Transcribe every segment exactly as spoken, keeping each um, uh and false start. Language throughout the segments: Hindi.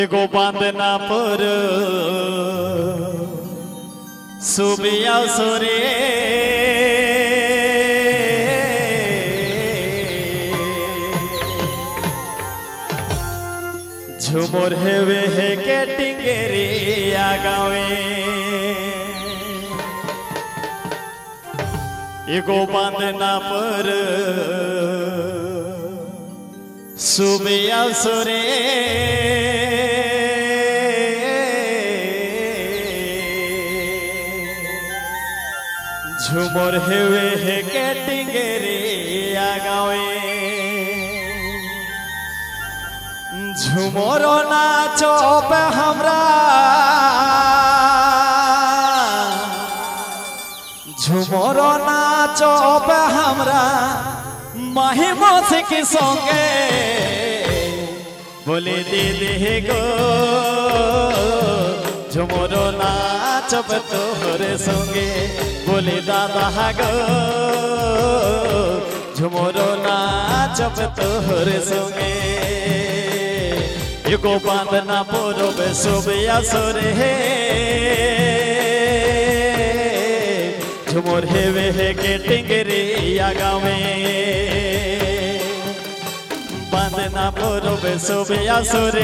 एगो बांधना पर सुबिया सोरे झुमर हेवे है के टिंगेरी आगावे एगो बांधना पर सुबिया सोरे झुमर हेवे है के टिंगेरी आगावे झुमर नाचो पे हमरा झुमर नाचो पे हमरा माही मौसी के संगे बोले दीदी गो झुमर नाचो पे तोहरे संगे बोले दादा गो झुमर नाचो पे तोहरे संगे एगो बांधना पोरबे सुबिया सोरे झुमर हेवे है के टिंगेरी आगावे बांधना पोरबे सुबिया सोरे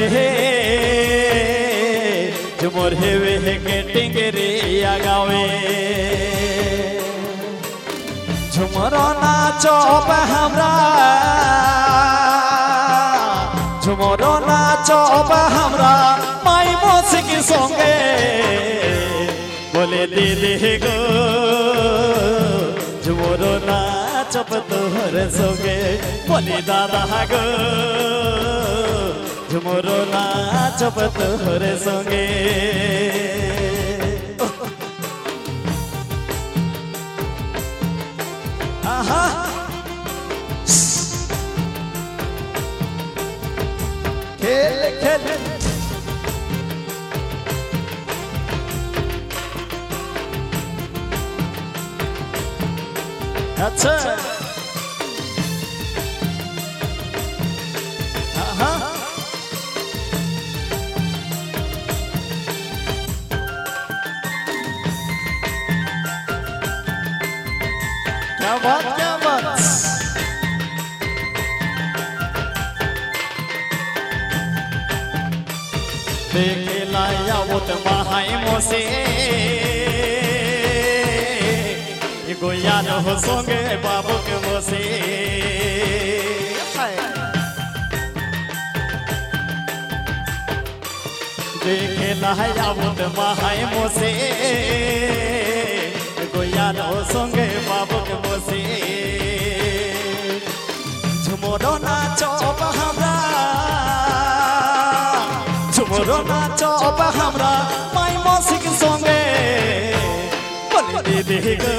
झुमर हेवे है के टिंगेरी आगावे झुमर नाचो पे हमरा झुमर नाचो पे हमरा माई मौसी के संगे बोले दीदी गो झुमर नाचो पे तोहरे संगे बोले दादा गो झुमर नाचो पे तोहरे संगे आहा खेल खेल अच्छा हाँ क्या बात क्या बात देखे लाया वो तो महाई मोसे एगो याद हो संगे बाबू के मोसे देखे लाया वो तो महाई मोसे एगो याद हो संगे बाबू के मोसे झुमर नाचो हमरा झुमर नाचो पे हमरा माई मौसी के संगे बोले दीदी गो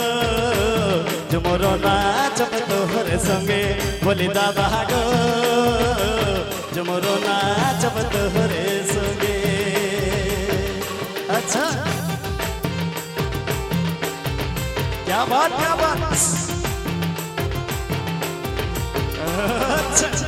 झुमर नाचो पे तोहरे संगे बोले दादा गो झुमर नाचो पे तोहरे संगे अच्छा क्या बात क्या बात अच्छा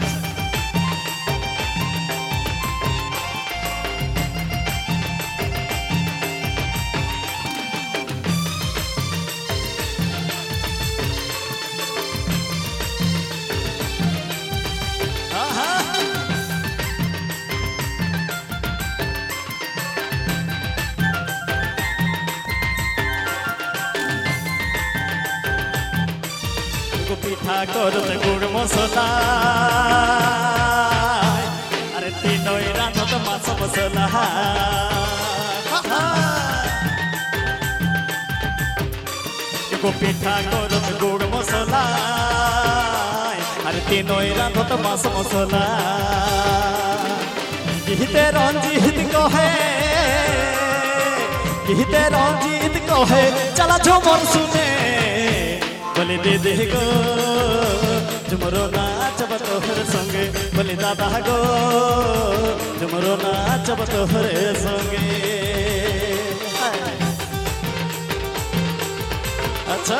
पिठा करत गुड़ मसला अरे तीनों रांधत माछ मसला एगो पिठा करत गुड़ मसला अरे तीनों रांधत माछ मसला गीते रंजीत कहे गीते रंजीत कहे चला झुमर सुने बोले दीदी गो झुमर नाचब तोहरे संगे बोले दादा गो झुमर नाचब तोहरे संगे अच्छा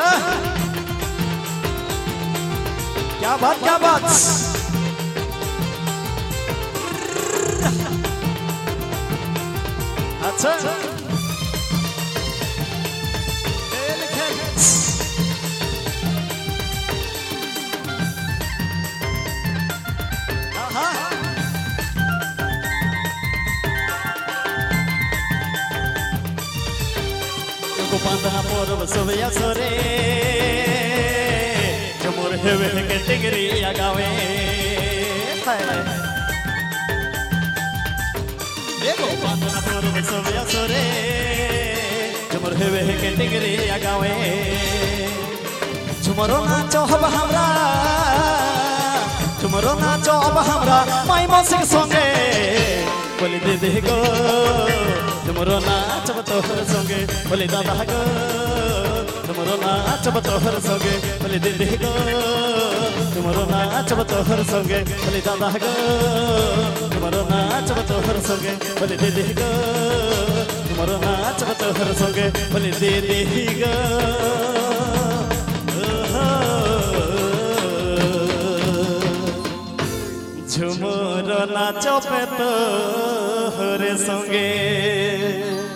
क्या बात क्या बात अच्छा Kupantana poro soveya sore Jumur hewe ke tigri agawe Kupantana poro soveya sore Jumur hewe ke tigri agawe Jumuro nacho hab hamra Jumuro nacho hab hamra mai mosik songe Boli dede go Jumuro nacho tohar songe Boli dada go Jumuro nacho tohar songe Boli dede go Jumuro nacho tohar songe Boli dada go Jumuro nacho tohar songe Boli dede go Jumuro nacho tohar songe Boli dede go झुमुरो नाचो पे तो हरे संगे